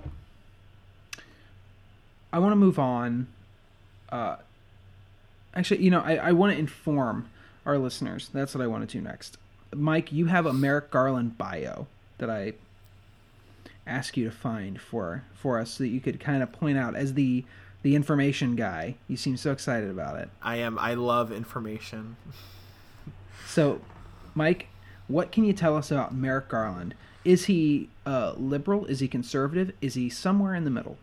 I want to move on. Uh, actually, you know, I, I want to inform our listeners. That's what I want to do next. Mike, you have a Merrick Garland bio that I ask you to find for for us so that you could kind of point out as the the information guy. You seem so excited about it. I am. I love information. So, Mike, what can you tell us about Merrick Garland? Is he uh, liberal? Is he conservative? Is he somewhere in the middle?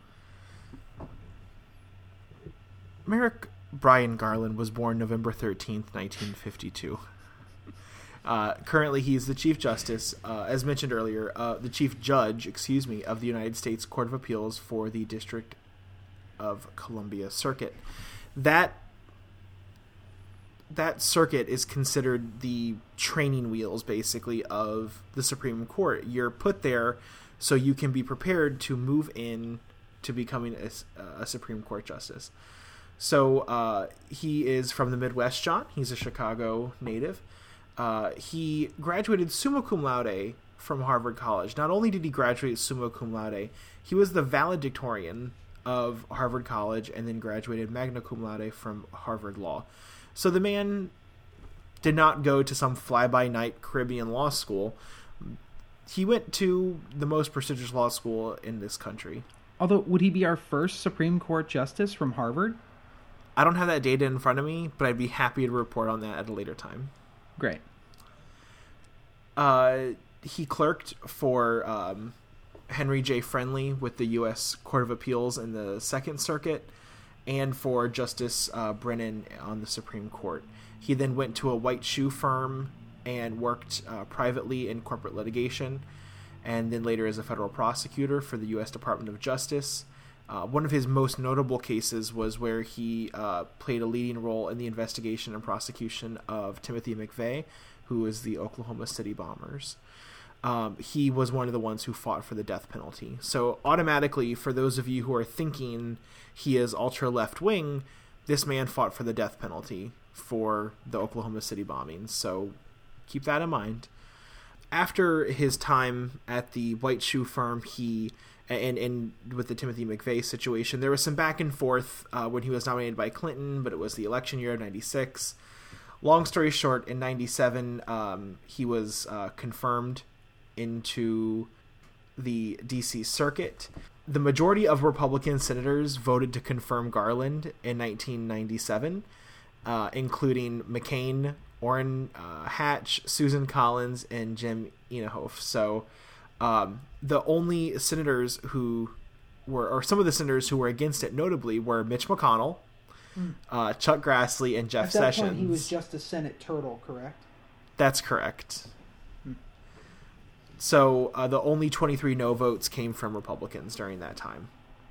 Merrick Brian Garland was born November thirteenth, nineteen fifty-two. Uh, currently, he is the Chief Justice, uh, as mentioned earlier, uh, the Chief Judge, excuse me, of the United States Court of Appeals for the District of Columbia Circuit. That that circuit is considered the training wheels, basically, of the Supreme Court. You're put there so you can be prepared to move in to becoming a, a Supreme Court Justice. So uh, he is from the Midwest, John. He's a Chicago native. Uh, he graduated summa cum laude from Harvard College. Not only did he graduate summa cum laude, he was the valedictorian of Harvard College and then graduated magna cum laude from Harvard Law. So the man did not go to some fly-by-night Caribbean law school. He went to the most prestigious law school in this country. Although, would he be our first Supreme Court justice from Harvard? I don't have that data in front of me, but I'd be happy to report on that at a later time. Great. Uh, he clerked for um, Henry J. Friendly with the U S Court of Appeals in the Second Circuit, and for Justice uh, Brennan on the Supreme Court. He then went to a white shoe firm and worked uh, privately in corporate litigation, and then later as a federal prosecutor for the U S Department of Justice. Uh, one of his most notable cases was where he uh, played a leading role in the investigation and prosecution of Timothy McVeigh, who was the Oklahoma City bombers. Um, he was one of the ones who fought for the death penalty. So automatically, for those of you who are thinking he is ultra left-wing, this man fought for the death penalty for the Oklahoma City bombings. So keep that in mind. After his time at the white shoe firm, he and and with the Timothy McVeigh situation, there was some back and forth uh, when he was nominated by Clinton, but it was the election year of ninety-six. Long story short, in ninety-seven, um, he was uh, confirmed into the D C Circuit. The majority of Republican senators voted to confirm Garland in nineteen ninety-seven, uh, including McCain, Orrin uh, Hatch, Susan Collins, and Jim Inhofe. So um, the only senators who were, or some of the senators who were against it notably, were Mitch McConnell, mm. uh, Chuck Grassley, and Jeff At that Sessions. Point, he was just a Senate turtle, correct? That's correct. Mm. So uh, the only twenty-three no votes came from Republicans during that time.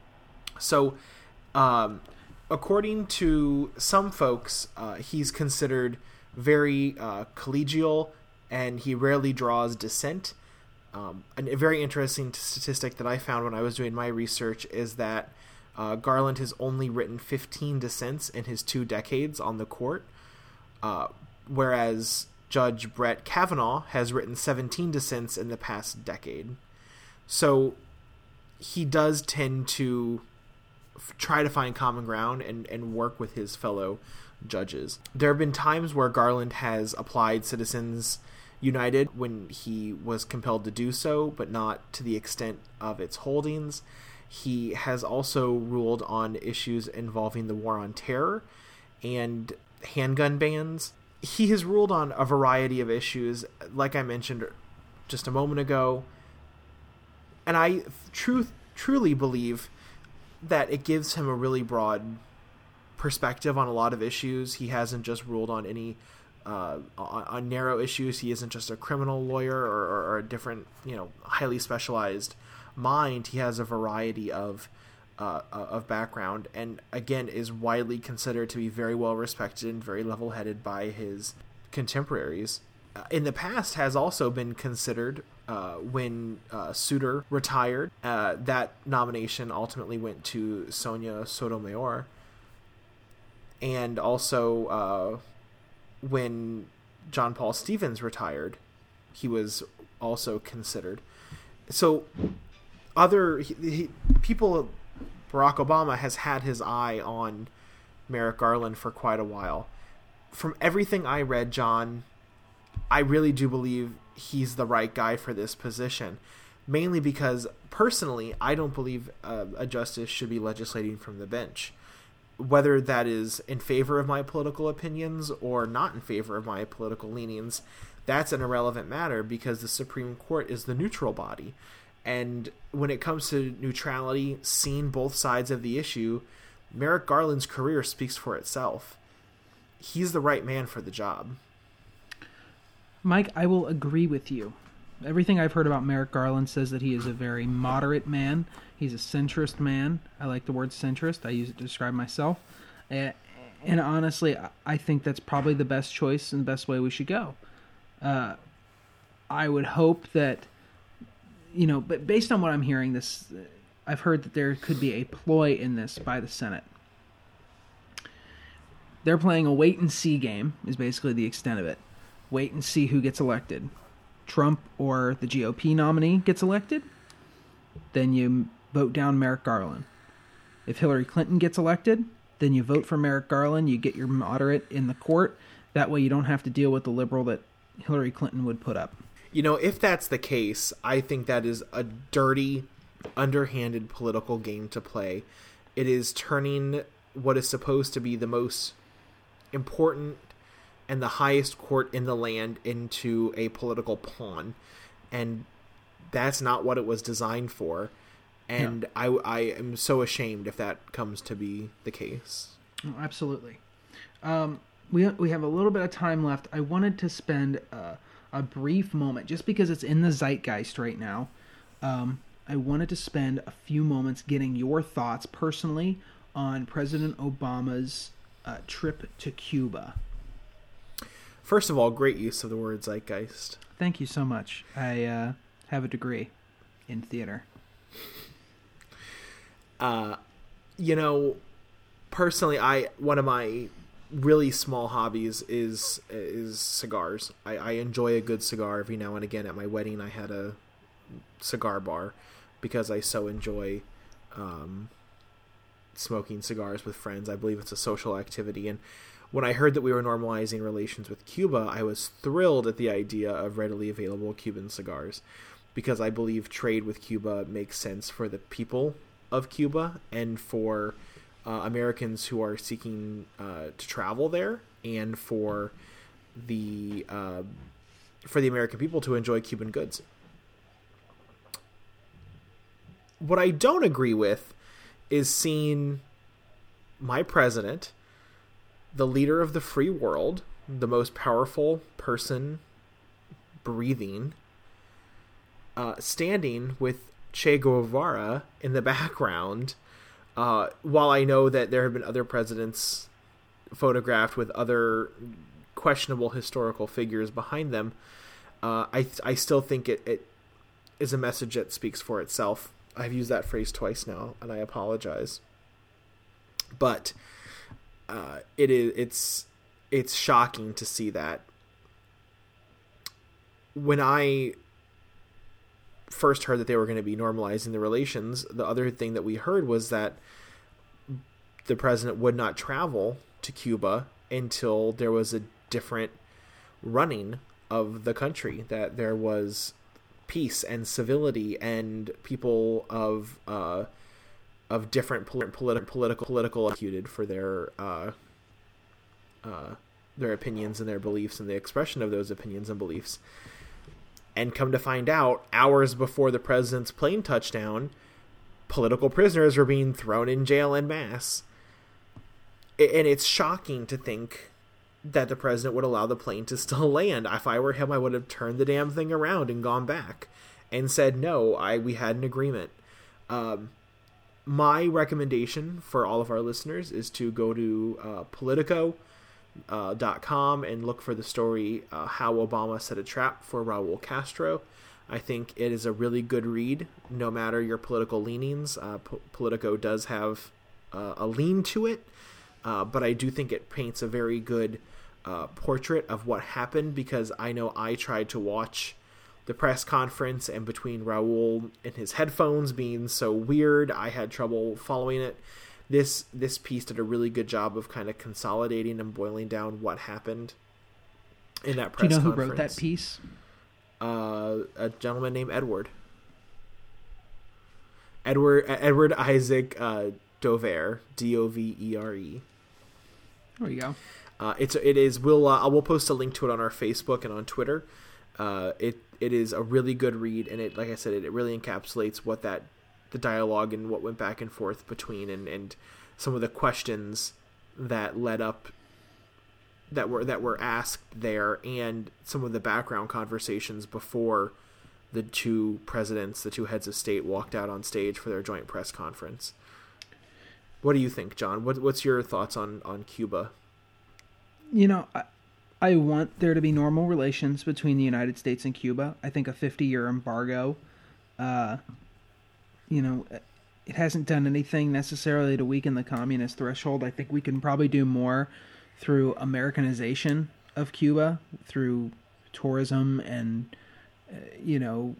So um, according to some folks, uh, he's considered very uh, collegial, and he rarely draws dissent. Um, a very interesting statistic that I found when I was doing my research is that uh, Garland has only written fifteen dissents in his two decades on the court, uh, whereas Judge Brett Kavanaugh has written seventeen dissents in the past decade. So he does tend to f- try to find common ground and, and work with his fellow judges. There have been times where Garland has applied Citizens United when he was compelled to do so, but not to the extent of its holdings. He has also ruled on issues involving the war on terror and handgun bans. He has ruled on a variety of issues, like I mentioned just a moment ago, and I truth, truly believe that it gives him a really broad perspective on a lot of issues. He hasn't just ruled on any uh, on, on narrow issues. He isn't just a criminal lawyer or, or, or a different, you know, highly specialized mind. He has a variety of uh, of background, and again is widely considered to be very well respected and very level-headed by his contemporaries. Uh, in the past, has also been considered uh, when uh, Souter retired. Uh, that nomination ultimately went to Sonia Sotomayor. And also, uh, when John Paul Stevens retired, he was also considered. So, other he, he, people, Barack Obama has had his eye on Merrick Garland for quite a while. From everything I read, John, I really do believe he's the right guy for this position. Mainly because, personally, I don't believe uh, a justice should be legislating from the bench. Whether that is in favor of my political opinions or not in favor of my political leanings, that's an irrelevant matter because the Supreme Court is the neutral body. And when it comes to neutrality, seeing both sides of the issue, Merrick Garland's career speaks for itself. He's the right man for the job. Mike, I will agree with you. Everything I've heard about Merrick Garland says that he is a very moderate man. He's a centrist man. I like the word centrist. I use it to describe myself. And, and honestly, I think that's probably the best choice and the best way we should go. Uh, I would hope that, you know, but based on what I'm hearing, this, I've heard that there could be a ploy in this by the Senate. They're playing a wait-and-see game, is basically the extent of it. Wait and see who gets elected. Trump or the G O P nominee gets elected, then you vote down Merrick Garland. If Hillary Clinton gets elected, then you vote for Merrick Garland, you get your moderate in the court. That way you don't have to deal with the liberal that Hillary Clinton would put up. You know, if that's the case, I think that is a dirty underhanded political game to play. It is turning what is supposed to be the most important and the highest court in the land into a political pawn. And that's not what it was designed for. And yeah. I, I am so ashamed if that comes to be the case. Oh, absolutely. Um, we we have a little bit of time left. I wanted to spend uh, a brief moment, just because it's in the zeitgeist right now. Um, I wanted to spend a few moments getting your thoughts personally on President Obama's uh, trip to Cuba. First of all, great use of the word zeitgeist. Thank you so much. I uh, have a degree in theater. Uh, you know, personally, I one of my really small hobbies is is cigars. I, I enjoy a good cigar every now and again. At my wedding, I had a cigar bar because I so enjoy um, smoking cigars with friends. I believe it's a social activity. And when I heard that we were normalizing relations with Cuba, I was thrilled at the idea of readily available Cuban cigars, because I believe trade with Cuba makes sense for the people of Cuba and for uh, Americans who are seeking uh, to travel there, and for the uh, for the American people to enjoy Cuban goods. What I don't agree with is seeing my president, the leader of the free world, the most powerful person breathing, uh, standing with Che Guevara in the background, uh, while I know that there have been other presidents photographed with other questionable historical figures behind them. Uh, I I still think it, it is a message that speaks for itself. I've used that phrase twice now, and I apologize. But uh, it is it's it's shocking to see that. When I first heard that they were going to be normalizing the relations, the other thing that we heard was that the president would not travel to Cuba until there was a different running of the country, that there was peace and civility and people of uh, of different politi- politi- political political executed for their uh, uh, their opinions and their beliefs and the expression of those opinions and beliefs. And come to find out, hours before the president's plane touchdown, political prisoners were being thrown in jail en masse. And it's shocking to think that the president would allow the plane to still land. If I were him, I would have turned the damn thing around and gone back and said, no, I we had an agreement. Um, my recommendation for all of our listeners is to go to uh, Politico dot com uh, and look for the story, uh, How Obama Set a Trap for Raul Castro. I think it is a really good read, no matter your political leanings. Uh, P- Politico does have uh, a lean to it, uh, but I do think it paints a very good uh, portrait of what happened, because I know I tried to watch the press conference, and between Raul and his headphones being so weird, I had trouble following it. This this piece did a really good job of kind of consolidating and boiling down what happened in that press conference. Do you know who wrote that piece? Uh, a gentleman named Edward. Edward Edward Isaac uh, Dovere, D O V E R E. There you go. Uh, it's it is. We'll uh, we'll post a link to it on our Facebook and on Twitter. Uh, it it is a really good read, and it, like I said, it, it really encapsulates what that. the dialogue and what went back and forth between, and, and some of the questions that led up that were that were asked there, and some of the background conversations before the two presidents, the two heads of state, walked out on stage for their joint press conference. What do you think, John? What what's your thoughts on, on Cuba? You know, I, I want there to be normal relations between the United States and Cuba. I think a fifty-year embargo uh you know, it hasn't done anything necessarily to weaken the communist threshold. I think we can probably do more through Americanization of Cuba, through tourism and, uh, you know,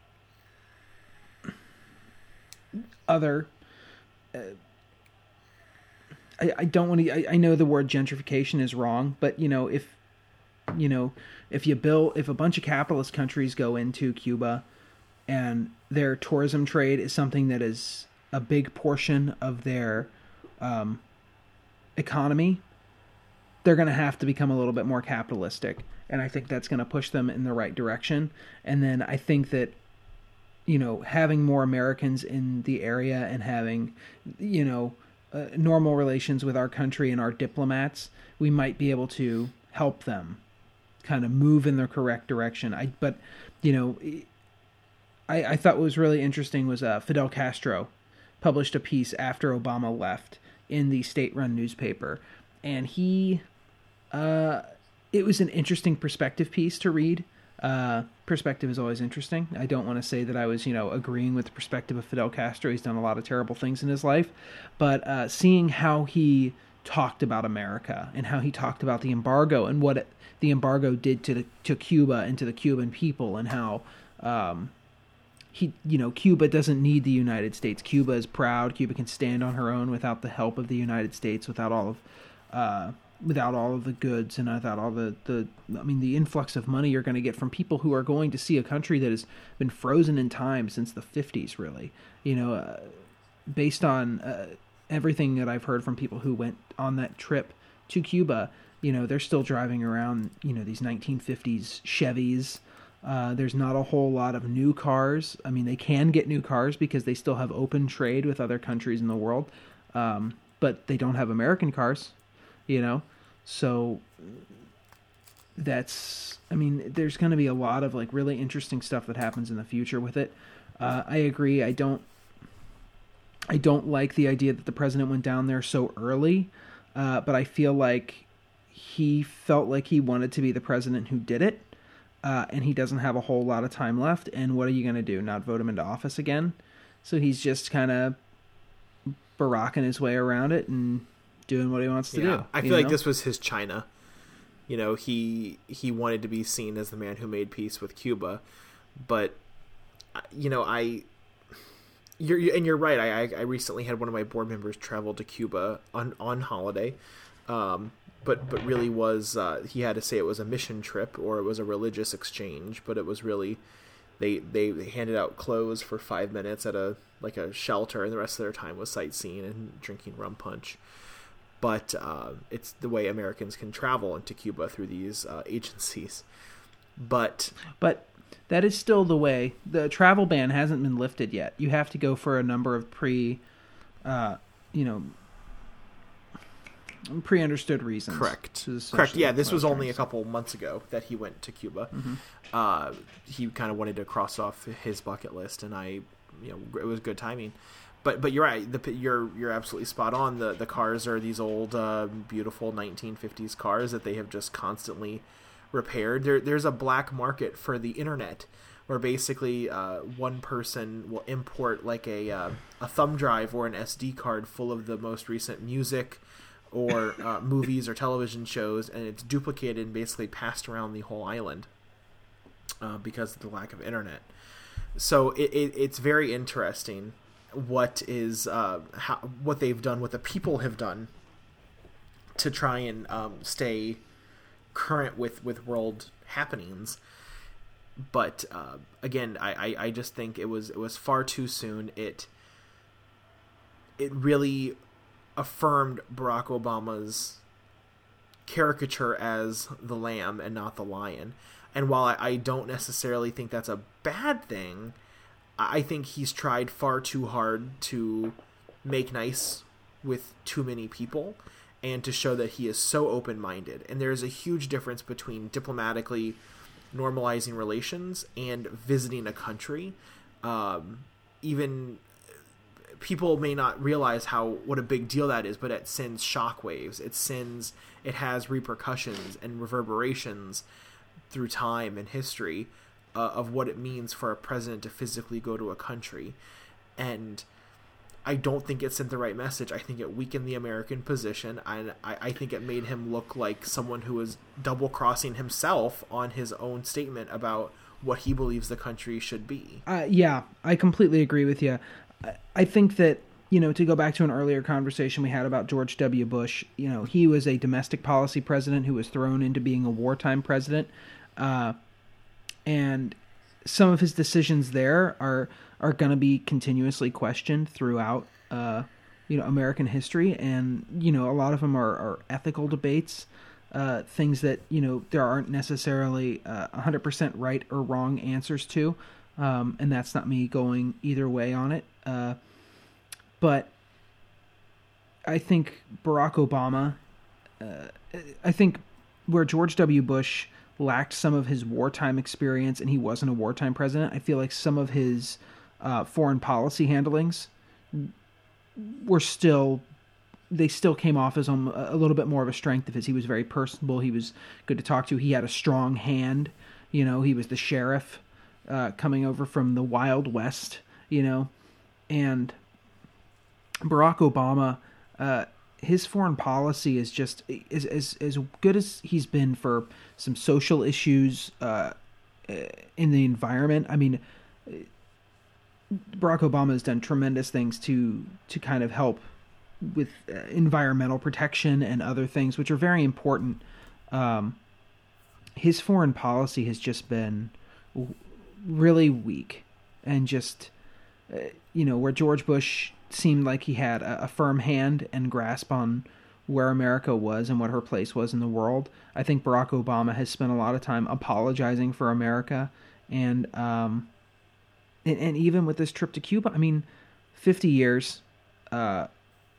other... Uh, I, I don't want to... I, I know the word gentrification is wrong, but, you know, if, you know, if you build... If a bunch of capitalist countries go into Cuba... and their tourism trade is something that is a big portion of their um, economy, they're going to have to become a little bit more capitalistic. And I think that's going to push them in the right direction. And then I think that, you know, having more Americans in the area and having, you know, uh, normal relations with our country and our diplomats, we might be able to help them kind of move in the correct direction. I, but, you know, I, I thought what was really interesting was uh, Fidel Castro published a piece after Obama left in the state-run newspaper. And he, uh, it was an interesting perspective piece to read. Uh, perspective is always interesting. I don't want to say that I was, you know, agreeing with the perspective of Fidel Castro. He's done a lot of terrible things in his life. But uh, seeing how he talked about America and how he talked about the embargo and what it, the embargo did to the, to Cuba and to the Cuban people, and how um, he, you know, Cuba doesn't need the United States. Cuba is proud. Cuba can stand on her own without the help of the United States, without all of, uh, without all of the goods and without all the, the, I mean, the influx of money you're going to get from people who are going to see a country that has been frozen in time since the fifties, really. You know, uh, based on uh, everything that I've heard from people who went on that trip to Cuba, you know, they're still driving around, you know, these nineteen fifties Chevys. Uh, there's not a whole lot of new cars. I mean, they can get new cars because they still have open trade with other countries in the world. Um, but they don't have American cars, you know? So that's, I mean, there's going to be a lot of like really interesting stuff that happens in the future with it. Uh, I agree. I don't, I don't like the idea that the president went down there so early. Uh, but I feel like he felt like he wanted to be the president who did it. Uh, and he doesn't have a whole lot of time left. And what are you going to do? Not vote him into office again? So he's just kind of baracking his way around it and doing what he wants to yeah, do. I feel know? like this was his China. You know, he he wanted to be seen as the man who made peace with Cuba. But, you know, I... You're, and you're right. I, I recently had one of my board members travel to Cuba on, on holiday. Um, but but really was, uh, he had to say it was a mission trip or it was a religious exchange. But it was really, they, they handed out clothes for five minutes at a like a shelter, and the rest of their time was sightseeing and drinking rum punch. But uh, it's the way Americans can travel into Cuba through these uh, agencies. But but that is still the way. The travel ban hasn't been lifted yet. You have to go for a number of pre, uh, you know, pre-understood reasons. Correct. Correct. Yeah, this was only a couple months ago that he went to Cuba. Mm-hmm. Uh, he kind of wanted to cross off his bucket list, and I, you know, it was good timing. But but you're right. The, you're you're absolutely spot on. The the cars are these old, uh, beautiful nineteen fifties cars that they have just constantly repaired. There there's a black market for the internet, where basically uh, one person will import like a uh, a thumb drive or an S D card full of the most recent music or uh, movies or television shows, and it's duplicated and basically passed around the whole island uh, because of the lack of internet. So it, it it's very interesting what is uh, how, what they've done, what the people have done to try and um, stay current with, with world happenings. But uh, again, I, I, I just think it was it was far too soon. It it really affirmed Barack Obama's caricature as the lamb and not the lion. And while I, I don't necessarily think that's a bad thing, I think he's tried far too hard to make nice with too many people and to show that he is so open-minded. And there is a huge difference between diplomatically normalizing relations and visiting a country. Um, even people may not realize how what a big deal that is, but it sends shockwaves. It sends, it has repercussions and reverberations through time and history uh, of what it means for a president to physically go to a country. And I don't think it sent the right message. I think it weakened the American position, and I, I think it made him look like someone who was double-crossing himself on his own statement about what he believes the country should be. Uh, yeah, I completely agree with you. I think that, you know, to go back to an earlier conversation we had about George W. Bush, you know, he was a domestic policy president who was thrown into being a wartime president. Uh, and some of his decisions there are are going to be continuously questioned throughout, uh, you know, American history, and you know, a lot of them are, are ethical debates, uh, things that you know there aren't necessarily uh, one hundred percent right or wrong answers to, um, and that's not me going either way on it. Uh, but I think Barack Obama, uh, I think where George W. Bush lacked some of his wartime experience and he wasn't a wartime president, I feel like some of his uh, foreign policy handlings were still, they still came off as um, a little bit more of a strength of his. He was very personable. He was good to talk to. He had a strong hand. You know, he was the sheriff uh, coming over from the Wild West, you know, and Barack Obama, uh, his foreign policy is just as, as, as good as he's been for some social issues uh, in the environment. I mean, Barack Obama has done tremendous things to to kind of help with uh, environmental protection and other things, which are very important. Um, his foreign policy has just been w- really weak, and just, uh, you know, where George Bush seemed like he had a, a firm hand and grasp on where America was and what her place was in the world. I think Barack Obama has spent a lot of time apologizing for America, and um, and, and even with this trip to Cuba, I mean, fifty years uh,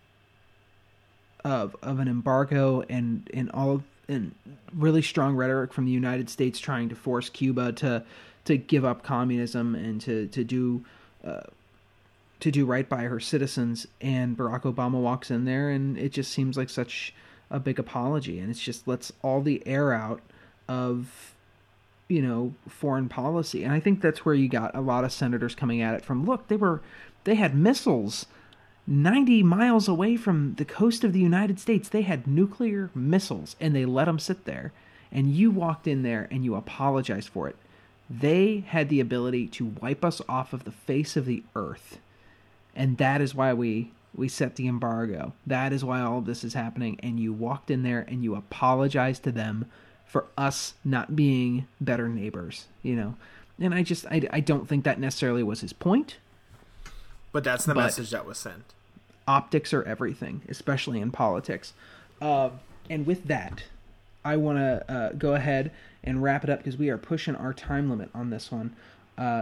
of of an embargo and and all of, and really strong rhetoric from the United States trying to force Cuba to to give up communism and to to do. Uh, to do right by her citizens, and Barack Obama walks in there and it just seems like such a big apology, and it's just lets all the air out of, you know, foreign policy. And I think that's where you got a lot of senators coming at it from, look, they were, they had missiles ninety miles away from the coast of the United States. They had nuclear missiles and they let them sit there, and you walked in there and you apologized for it. They had the ability to wipe us off of the face of the earth. And that is why we, we set the embargo. That is why all of this is happening. And you walked in there and you apologized to them for us not being better neighbors, you know. And I just, I, I don't think that necessarily was his point. But that's the message that was sent. Optics are everything, especially in politics. Uh, and with that, I want to uh, go ahead and wrap it up because we are pushing our time limit on this one. Uh,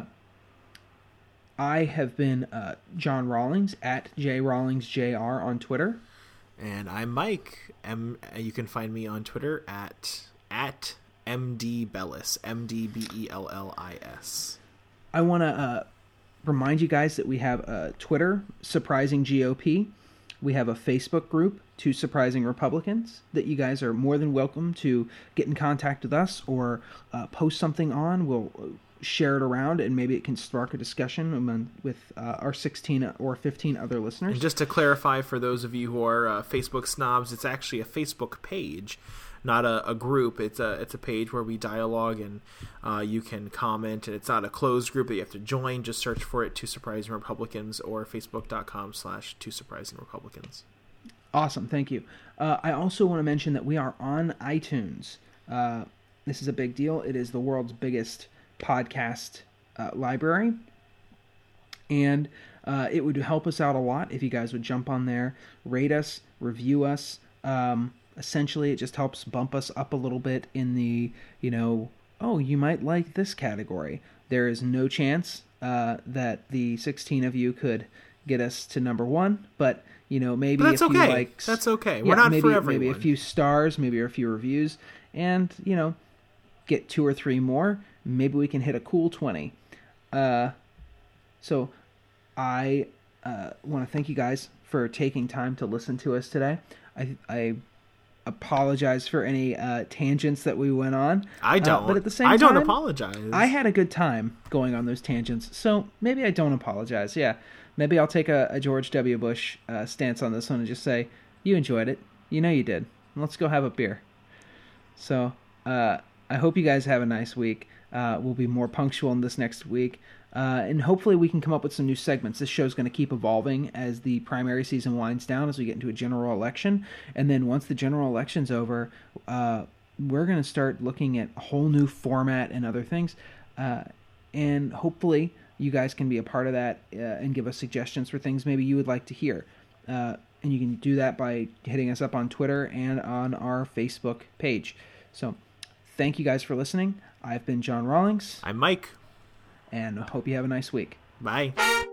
I have been uh, John Rawlings at J Rawlings J R on Twitter, and I'm Mike. M. You can find me on Twitter at at M D Bellis, M D B E L L I S. I want to uh, remind you guys that we have a Twitter, Surprising G O P. We have a Facebook group, Two Surprising Republicans, that you guys are more than welcome to get in contact with us or uh, post something on. We'll share it around, and maybe it can spark a discussion among, with uh, our sixteen or fifteen other listeners. And just to clarify, for those of you who are uh, Facebook snobs, it's actually a Facebook page, not a, a group. It's a it's a page where we dialogue, and uh, you can comment, and it's not a closed group that you have to join. Just search for it, Two Surprising Republicans, or facebook.com slash Two Surprising Republicans. Awesome, thank you. Uh, I also want to mention that we are on iTunes. Uh, this is a big deal. It is the world's biggest podcast uh, library, and uh, it would help us out a lot if you guys would jump on there, rate us, review us. Um, essentially, it just helps bump us up a little bit in the, you know, oh, you might like this category. There is no chance uh, that the sixteen of you could get us to number one, but you know, maybe but that's a few okay. likes. That's okay. We're yeah, not maybe, for everyone. Maybe a few stars, maybe a few reviews, and you know, get two or three more. Maybe we can hit a cool twenty. Uh, so I uh, want to thank you guys for taking time to listen to us today. I, I apologize for any uh, tangents that we went on. I don't. Uh, but at the same I time, don't apologize. I had a good time going on those tangents, so maybe I don't apologize. Yeah, maybe I'll take a, a George W. Bush uh, stance on this one and just say, you enjoyed it. You know you did. Let's go have a beer. So uh, I hope you guys have a nice week. Uh, we'll be more punctual in this next week. Uh, and hopefully we can come up with some new segments. This show's going to keep evolving as the primary season winds down, as we get into a general election. And then once the general election's over, uh, we're going to start looking at a whole new format and other things. Uh, and hopefully you guys can be a part of that uh, and give us suggestions for things maybe you would like to hear. Uh, and you can do that by hitting us up on Twitter and on our Facebook page. So thank you guys for listening. I've been John Rawlings. I'm Mike. And hope you have a nice week. Bye.